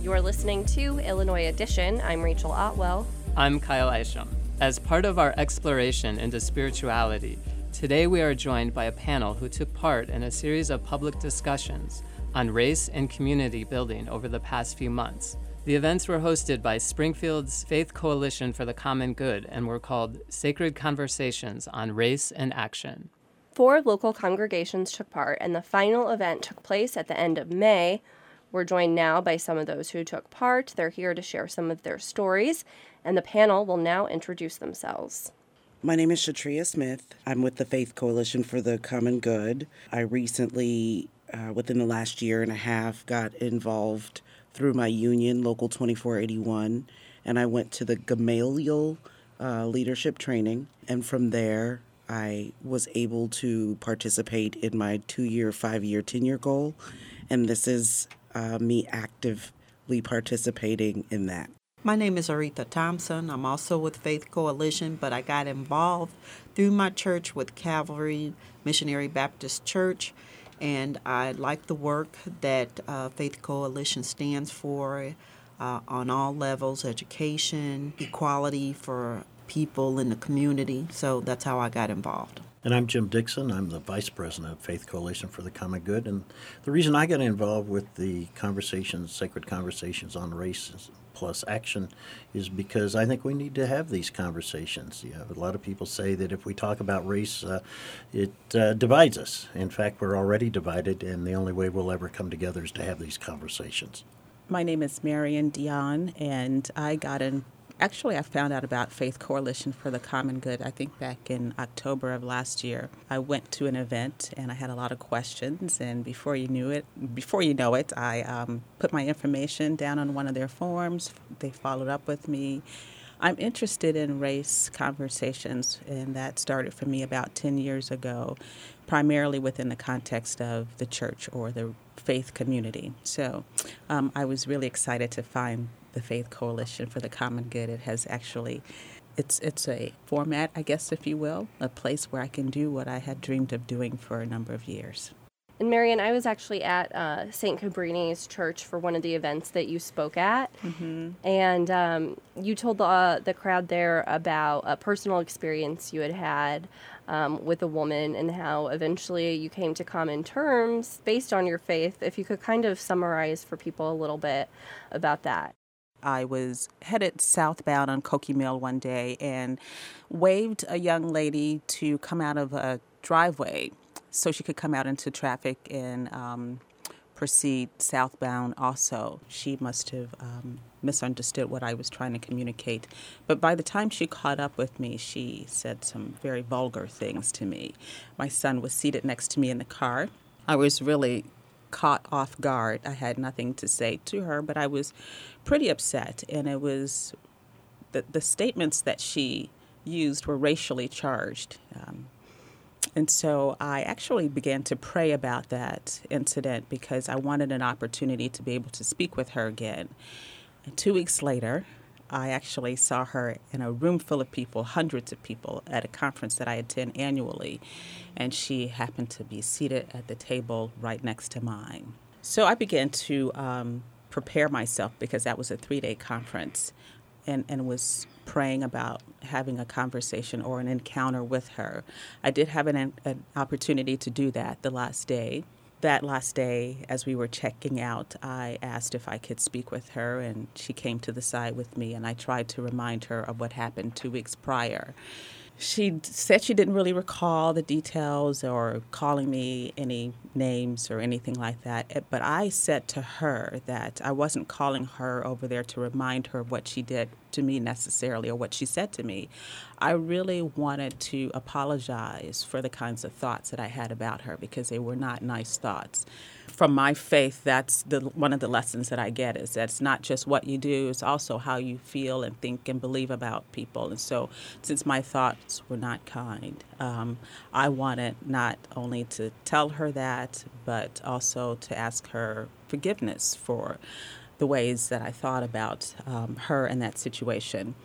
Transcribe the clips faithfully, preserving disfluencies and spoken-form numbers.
You're listening to Illinois Edition. I'm Rachel Otwell. I'm Kyle Isham. As part of our exploration into spirituality, today we are joined by a panel who took part in a series of public discussions on race and community building over the past few months. The events were hosted by Springfield's Faith Coalition for the Common Good and were called Sacred Conversations on Race and Action. Four local congregations took part, and the final event took place at the end of May. We're joined now by some of those who took part. They're here to share some of their stories, and the panel will now introduce themselves. My name is Shatria Smith. I'm with the Faith Coalition for the Common Good. I recently, uh, within the last year and a half, got involved through my union, Local twenty-four eighty-one, and I went to the Gamaliel uh, leadership training, and from there I was able to participate in my two-year, five-year tenure goal, and this is uh, me actively participating in that. My name is Aretha Thompson. I'm also with Faith Coalition, but I got involved through my church with Calvary Missionary Baptist Church, and I like the work that uh, Faith Coalition stands for uh, on all levels, education, equality for people in the community, so that's how I got involved. And I'm Jim Dixon. I'm the Vice President of Faith Coalition for the Common Good. And the reason I got involved with the conversations, Sacred Conversations on Race plus Action, is because I think we need to have these conversations. You know, a lot of people say that if we talk about race, uh, it uh, divides us. In fact, we're already divided, and the only way we'll ever come together is to have these conversations. My name is Marion Dion, and I got in Actually, I found out about Faith Coalition for the Common Good, I think back in October of last year. I went to an event and I had a lot of questions, and before you knew it, before you know it, I um, put my information down on one of their forums. They followed up with me. I'm interested in race conversations, and that started for me about ten years ago, primarily within the context of the church or the faith community. So um, I was really excited to find the Faith Coalition for the Common Good. It has actually, it's it's a format, I guess, if you will, a place where I can do what I had dreamed of doing for a number of years. And Marion, I was actually at uh, Saint Cabrini's church for one of the events that you spoke at, mm-hmm. and um, you told the, uh, the crowd there about a personal experience you had had um, with a woman and how eventually you came to common terms based on your faith. If you could kind of summarize for people a little bit about that. I was headed southbound on Cokie Mill one day and waved a young lady to come out of a driveway so she could come out into traffic and um, proceed southbound also. She must have um, misunderstood what I was trying to communicate. But by the time she caught up with me, she said some very vulgar things to me. My son was seated next to me in the car. I was really caught off guard. I had nothing to say to her, but I was pretty upset, and it was the the statements that she used were racially charged. Um, and so I actually began to pray about that incident because I wanted an opportunity to be able to speak with her again. And two weeks later, I actually saw her in a room full of people, hundreds of people, at a conference that I attend annually, and she happened to be seated at the table right next to mine. So I began to um, prepare myself because that was a three-day conference, and, and was praying about having a conversation or an encounter with her. I did have an, an opportunity to do that the last day. That last day, as we were checking out, I asked if I could speak with her, and she came to the side with me, and I tried to remind her of what happened two weeks prior. She said she didn't really recall the details or calling me any names or anything like that, but I said to her that I wasn't calling her over there to remind her what she did to me necessarily or what she said to me. I really wanted to apologize for the kinds of thoughts that I had about her because they were not nice thoughts. From my faith, that's the one of the lessons that I get is that it's not just what you do, it's also how you feel and think and believe about people. And so since my thoughts were not kind, um, I wanted not only to tell her that, but also to ask her forgiveness for the ways that I thought about um, her in that situation.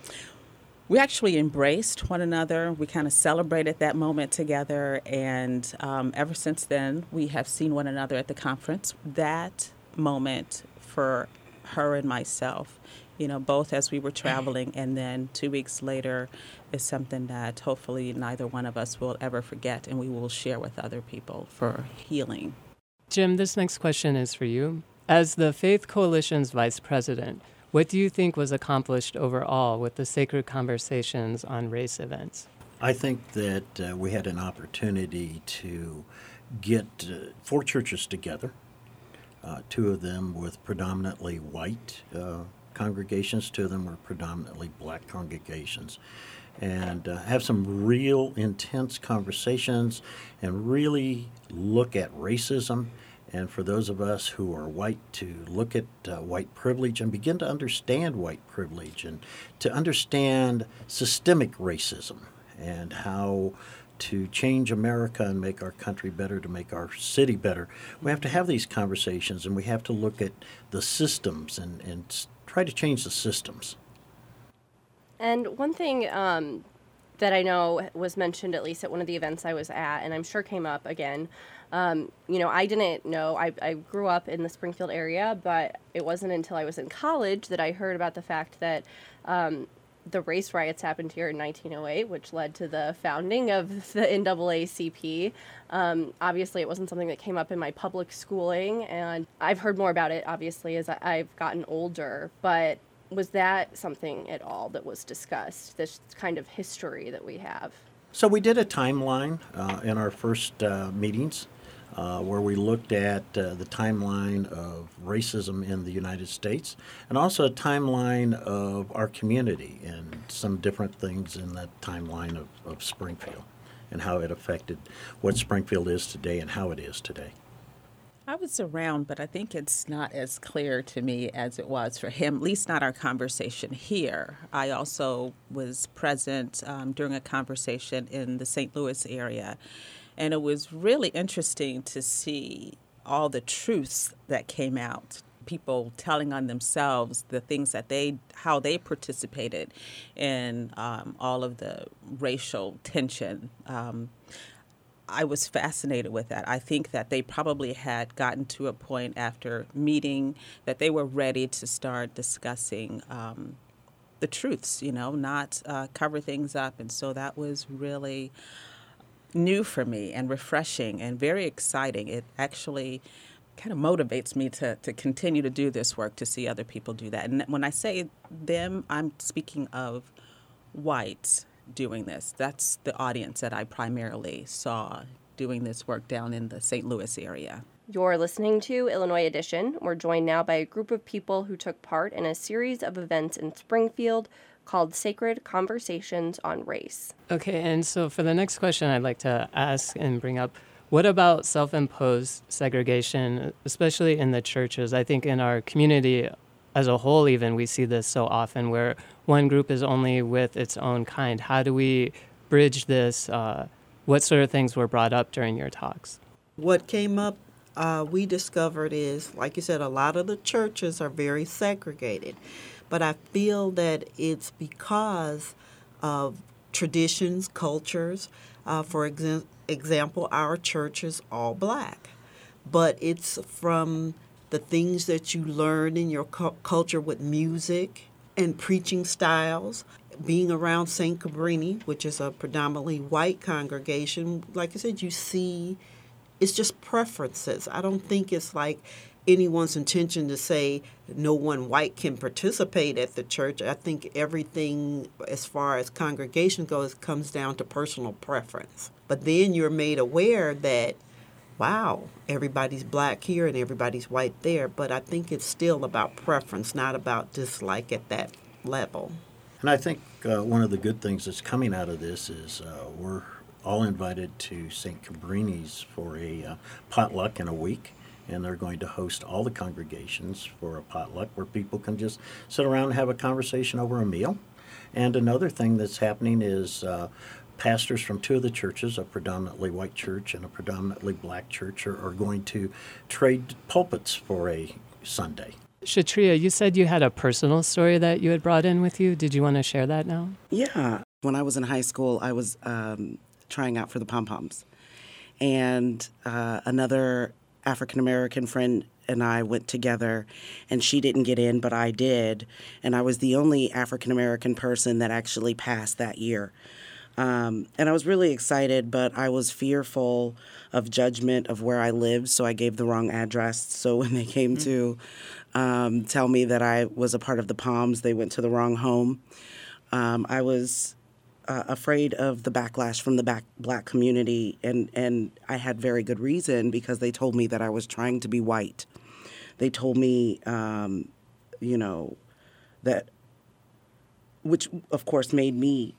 We actually embraced one another. We kind of celebrated that moment together, and um, ever since then, we have seen one another at the conference. That moment for her and myself, you know, both as we were traveling, and then two weeks later is something that hopefully neither one of us will ever forget, and we will share with other people for healing. Jim, this next question is for you. As the Faith Coalition's vice president, what do you think was accomplished overall with the Sacred Conversations on Race events? I think that uh, we had an opportunity to get uh, four churches together, uh, two of them with predominantly white uh, congregations, two of them were predominantly black congregations, and uh, have some real intense conversations and really look at racism. And for those of us who are white, to look at uh, white privilege and begin to understand white privilege and to understand systemic racism and how to change America and make our country better, to make our city better. We have to have these conversations, and we have to look at the systems and, and try to change the systems. And one thing um, that I know was mentioned, at least at one of the events I was at, and I'm sure came up again, um, you know, I didn't know, I, I grew up in the Springfield area, but it wasn't until I was in college that I heard about the fact that um, the race riots happened here in nineteen oh eight, which led to the founding of the N double A C P. Um, obviously, it wasn't something that came up in my public schooling, and I've heard more about it, obviously, as I've gotten older, but was that something at all that was discussed, this kind of history that we have? So we did a timeline uh, in our first uh, meetings uh, where we looked at uh, the timeline of racism in the United States and also a timeline of our community and some different things in that timeline of, of Springfield and how it affected what Springfield is today and how it is today. I was around, but I think it's not as clear to me as it was for him, at least not our conversation here. I also was present um, during a conversation in the Saint Louis area, and it was really interesting to see all the truths that came out. People telling on themselves the things that they, how they participated in um, all of the racial tension. Um, I was fascinated with that. I think that they probably had gotten to a point after meeting that they were ready to start discussing um, the truths, you know, not uh, cover things up. And so that was really new for me and refreshing and very exciting. It actually kind of motivates me to, to continue to do this work, to see other people do that. And when I say them, I'm speaking of whites doing this. That's the audience that I primarily saw doing this work down in the Saint Louis area. You're listening to Illinois Edition. We're joined now by a group of people who took part in a series of events in Springfield called Sacred Conversations on Race. Okay, and so for the next question I'd like to ask and bring up, what about self-imposed segregation, especially in the churches? I think in our community as a whole, even, we see this so often where one group is only with its own kind. How do we bridge this? Uh, what sort of things were brought up during your talks? What came up, uh, we discovered is, like you said, a lot of the churches are very segregated. But I feel that it's because of traditions, cultures. Uh, for exa- example, our church is all black. But it's from the things that you learn in your cu- culture with music and preaching styles. Being around Saint Cabrini, which is a predominantly white congregation, like I said, you see it's just preferences. I don't think it's like anyone's intention to say no one white can participate at the church. I think everything as far as congregation goes comes down to personal preference. But then you're made aware that wow, everybody's black here and everybody's white there, but I think it's still about preference, not about dislike at that level. And I think uh, one of the good things that's coming out of this is uh, we're all invited to Saint Cabrini's for a uh, potluck in a week, and they're going to host all the congregations for a potluck where people can just sit around and have a conversation over a meal. And another thing that's happening is uh, pastors from two of the churches, a predominantly white church and a predominantly black church, are, are going to trade pulpits for a Sunday. Shatria, you said you had a personal story that you had brought in with you. Did you want to share that now? Yeah. When I was in high school, I was um, trying out for the pom-poms. And uh, another African American friend and I went together, and she didn't get in, but I did. And I was the only African American person that actually passed that year. Um, and I was really excited, but I was fearful of judgment of where I lived, so I gave the wrong address. So when they came mm-hmm. to um, tell me that I was a part of the Palms, they went to the wrong home. Um, I was uh, afraid of the backlash from the back, black community, and, and I had very good reason, because they told me that I was trying to be white. They told me, um, you know, that, which of course made me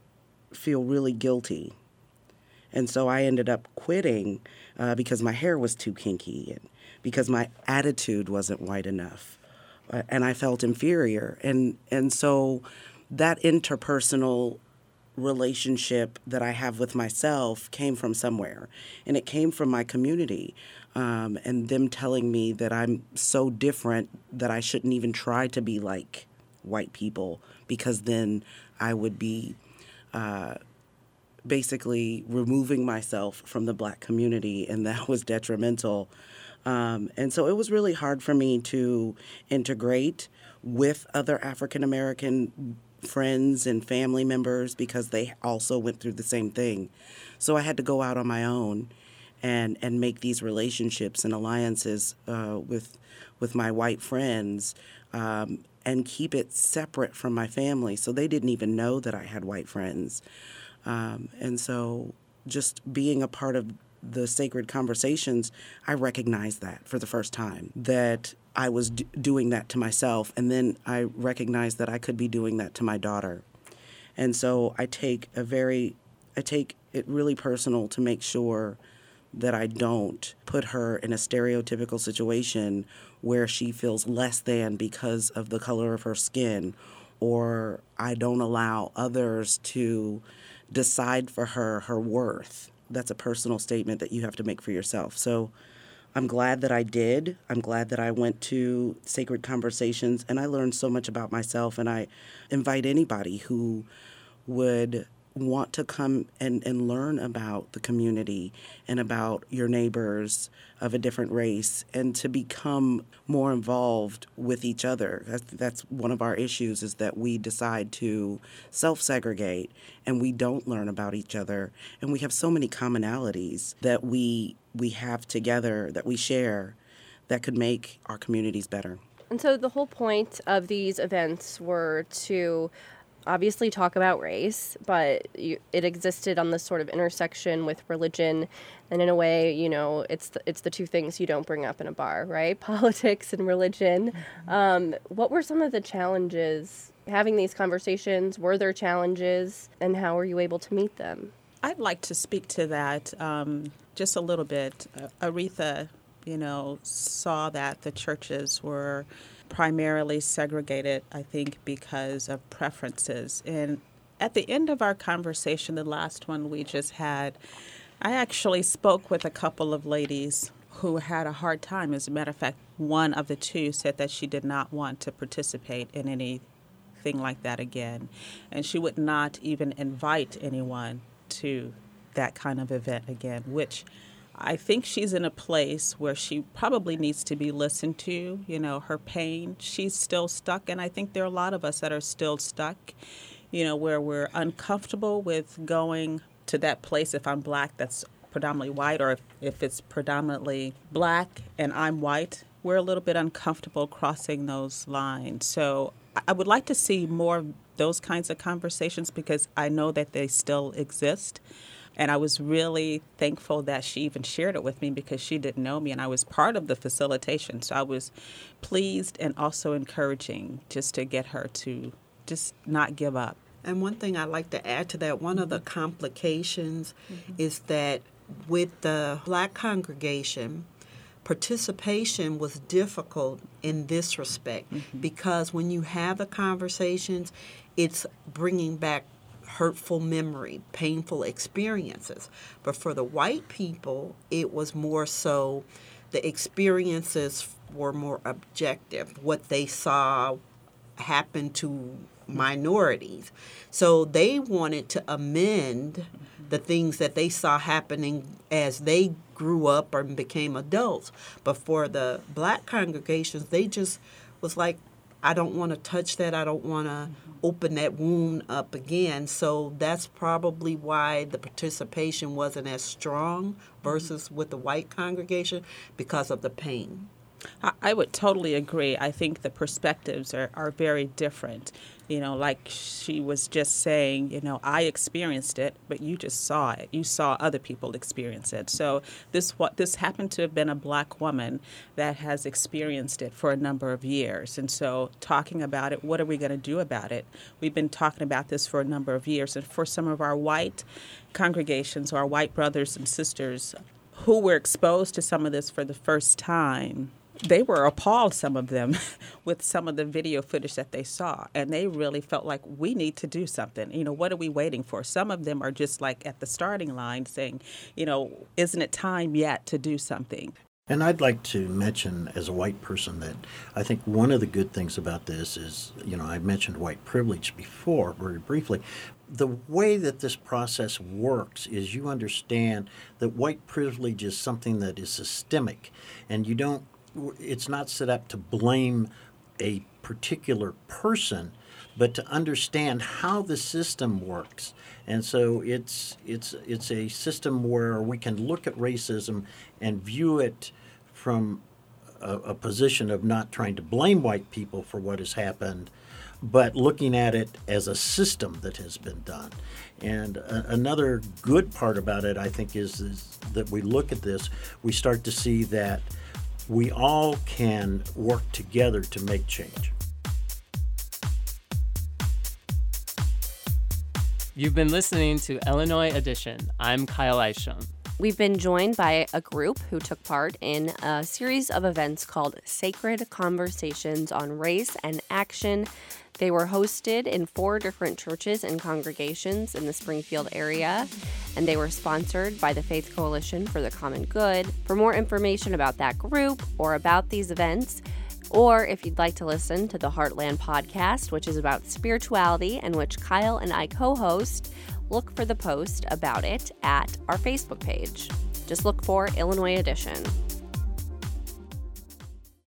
feel really guilty. And so I ended up quitting uh, because my hair was too kinky and because my attitude wasn't white enough. Uh, and I felt inferior. And, and so that interpersonal relationship that I have with myself came from somewhere. And it came from my community. Um, and them telling me that I'm so different that I shouldn't even try to be like white people, because then I would be Uh, basically removing myself from the black community, and that was detrimental. Um, and so it was really hard for me to integrate with other African American friends and family members, because they also went through the same thing. So I had to go out on my own and, and make these relationships and alliances uh, with with my white friends, um, and keep it separate from my family. So they didn't even know that I had white friends. Um, and so just being a part of the Sacred Conversations, I recognized that for the first time, that I was d- doing that to myself. And then I recognized that I could be doing that to my daughter. And so I take a very, I take it really personal to make sure that I don't put her in a stereotypical situation where she feels less than because of the color of her skin, or I don't allow others to decide for her her worth. That's a personal statement that you have to make for yourself. So I'm glad that I did. I'm glad that I went to Sacred Conversations, and I learned so much about myself, and I invite anybody who would want to come and, and learn about the community and about your neighbors of a different race, and to become more involved with each other. That's, that's one of our issues, is that we decide to self-segregate and we don't learn about each other. And we have so many commonalities that we we have together, that we share, that could make our communities better. And so the whole point of these events were to obviously talk about race, but you, it existed on this sort of intersection with religion, and in a way, you know, it's the, it's the two things you don't bring up in a bar, right? Politics and religion. Mm-hmm. Um, what were some of the challenges having these conversations? Were there challenges, and how were you able to meet them? I'd like to speak to that um, just a little bit. Uh, Aretha, you know, saw that the churches were primarily segregated, I think, because of preferences. And at the end of our conversation, the last one we just had, I actually spoke with a couple of ladies who had a hard time. As a matter of fact, one of the two said that she did not want to participate in anything like that again. And she would not even invite anyone to that kind of event again, which I think she's in a place where she probably needs to be listened to, you know, her pain. She's still stuck, and I think there are a lot of us that are still stuck, you know, where we're uncomfortable with going to that place. If I'm black, that's predominantly white, or if, if it's predominantly black and I'm white, we're a little bit uncomfortable crossing those lines. So I would like to see more of those kinds of conversations, because I know that they still exist. And I was really thankful that she even shared it with me, because she didn't know me and I was part of the facilitation. So I was pleased and also encouraging just to get her to just not give up. And one thing I'd like to add to that, one mm-hmm. of the complications mm-hmm. is that with the black congregation, participation was difficult in this respect, mm-hmm. because when you have the conversations, it's bringing back hurtful memory, painful experiences. But for the white people, it was more so the experiences were more objective. What they saw happened to minorities. So they wanted to amend the things that they saw happening as they grew up or became adults. But for the black congregations, they just was like, I don't want to touch that. I don't want to open that wound up again. So that's probably why the participation wasn't as strong versus with the white congregation, because of the pain. I, I would totally agree. I think the perspectives are, are very different. You know, like she was just saying, you know, I experienced it, but you just saw it. You saw other people experience it. So this what this happened to have been a black woman that has experienced it for a number of years. And so talking about it, what are we going to do about it? We've been talking about this for a number of years. And for some of our white congregations, our white brothers and sisters who were exposed to some of this for the first time, they were appalled, some of them, with some of the video footage that they saw. And they really felt like, we need to do something. You know, what are we waiting for? Some of them are just like at the starting line saying, you know, isn't it time yet to do something? And I'd like to mention, as a white person, that I think one of the good things about this is, you know, I mentioned white privilege before, very briefly. The way that this process works is you understand that white privilege is something that is systemic, and you don't, it's not set up to blame a particular person, but to understand how the system works. And so it's it's it's a system where we can look at racism and view it from a, a position of not trying to blame white people for what has happened, but looking at it as a system that has been done. And a, another good part about it, I think, is, is that we look at this, we start to see that we all can work together to make change. You've been listening to Illinois Edition. I'm Kyle Isham. We've been joined by a group who took part in a series of events called Sacred Conversations on Race and Action. They were hosted in four different churches and congregations in the Springfield area, and they were sponsored by the Faith Coalition for the Common Good. For more information about that group or about these events, or if you'd like to listen to the Heartland podcast, which is about spirituality and which Kyle and I co-host, look for the post about it at our Facebook page. Just look for Illinois Edition.